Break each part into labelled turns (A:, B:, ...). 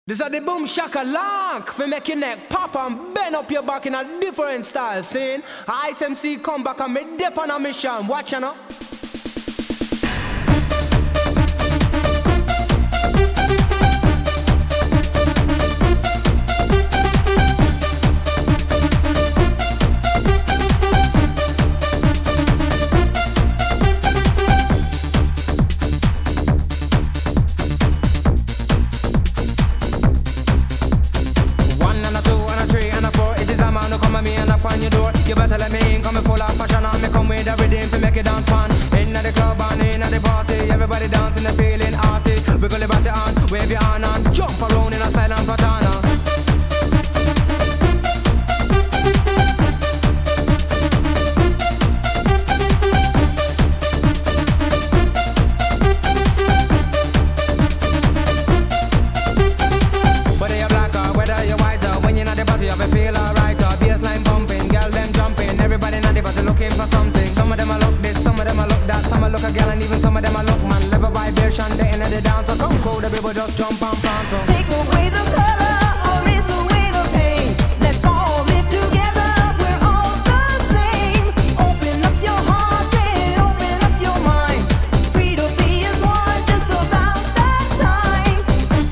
A: This is the boom shaka lock for make your neck pop and bend up your back in a different style. Seeing Ice MC come back and me dip on a mission. Watch you now.
B: On your door, you better let me in, come full of passion and me come with a rhythm to make it dance fun. Inna the club and inna the party, everybody dancing and feeling arty. Wiggle your body on, wave your hand and jump around in a silent patana. Whether you're black or whether you're white, when you're not the party, you feel alright. Bassline bumping, girl them jumping, everybody not the party looking for something. Some of them a look this, some of them a look that, some a look a girl and even some of them a look man. Level vibration, the end of the dance, so come cool, the people just jump and prance. So
C: take away the color or erase away the pain. Let's all live together, we're all the same. Open up your heart and open up your mind. Free to be as one, just about that time.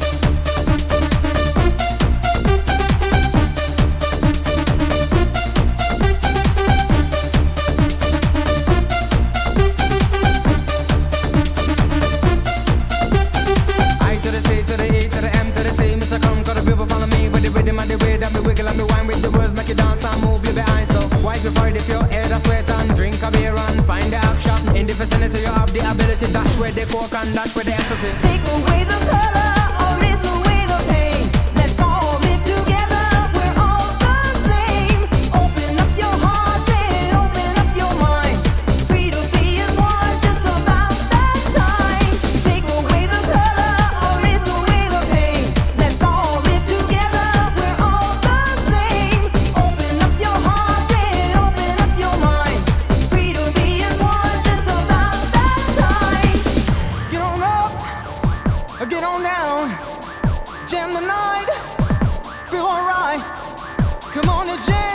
B: I to the C to the E to the M to the C, Mr. Come, got the people follow me with the rhythm and the way that me wiggle and me wine with the words, make you dance and move your behind. So wipe your forehead if your head a sweat and drink a beer and find the action. In the vicinity you have the ability, dash where the coke and dash where the ecstasy.
C: Take away the color or erase away the pain. Let's all live together, we're all the same. Open up your heart and open up your mind. Free to be as one, just about that time. Take away the color or erase away the pain. Let's all live together, we're all the same. Open up your heart and open up your mind. Free to be as one, just about that time.
A: Get on up, or get on down. Jam the night, feel alright. Come on and jam.